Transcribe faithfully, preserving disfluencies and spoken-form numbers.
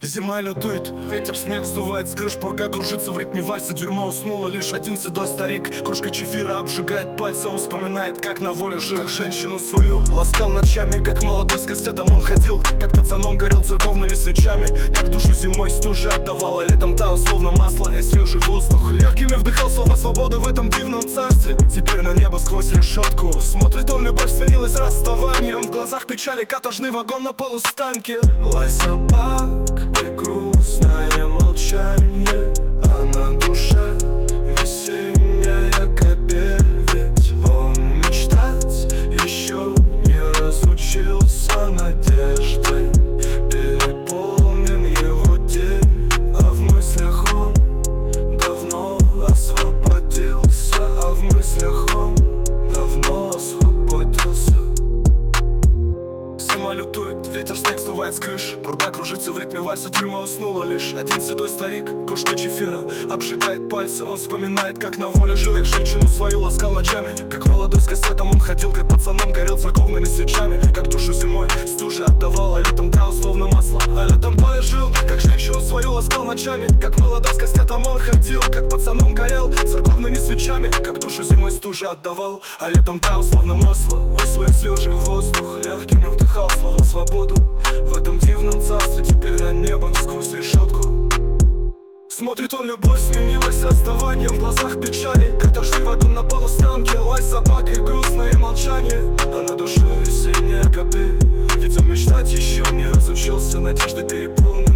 Зима лютует, ветер снег сдувает с крыш, пурга кружится в ритме вальса. Дерьмо уснуло, лишь один седой старик. Кружка чефира обжигает пальцы, он вспоминает, как на воле жил, как женщину свою ласкал ночами, как молодой с кастетом он ходил, как пацаном горел церковными свечами, как душу зимой стуже отдавал, а летом таял словно масло и свежий воздух. Легкими вдыхал слова свободы в этом дивном царстве. Теперь на небо сквозь решетку смотрит он, любовь сменилась расставанием. В глазах печали каторжный вагон на полустанке. Лай собак и грустное молчание, а на душе весенняя капель. Ведь он мечтать еще не разучился надеждой. Переполнен его день, а в мыслях он давно освободился. А в мыслях он давно освободился. Зима лютует, ветер снег сдувает с крыш, пурга кружится в ритме вальса. Тюрьма уснула, лишь один седой старик. Кружка чефира обжигает пальцы, он вспоминает, как на воле жил, как женщину свою ласкал ночами, как молодой с кассетом он ходил, как пацаном горел церковными свечами, как душу зимой стуже отдавал, а летом таял словно масло. А летом жил, как женщину свою ласкал ночами, как молодой с кассетом он ходил, как пацаном горел церковными свечами, как душу зимой стуже отдавал, а летом таял словно масло. Высвоив свежий воздух, легкими вдыхал слова свободу в этом дивном царстве. Теперь на небо сквозь решетку смотрит он, любовь сменилась расставанием. В глазах печали, как дождь вагон на полустанке. Лай собак и грустное молчание, а на душе весенняя капель. Ведь он мечтать еще не разучился, надежды переполнены.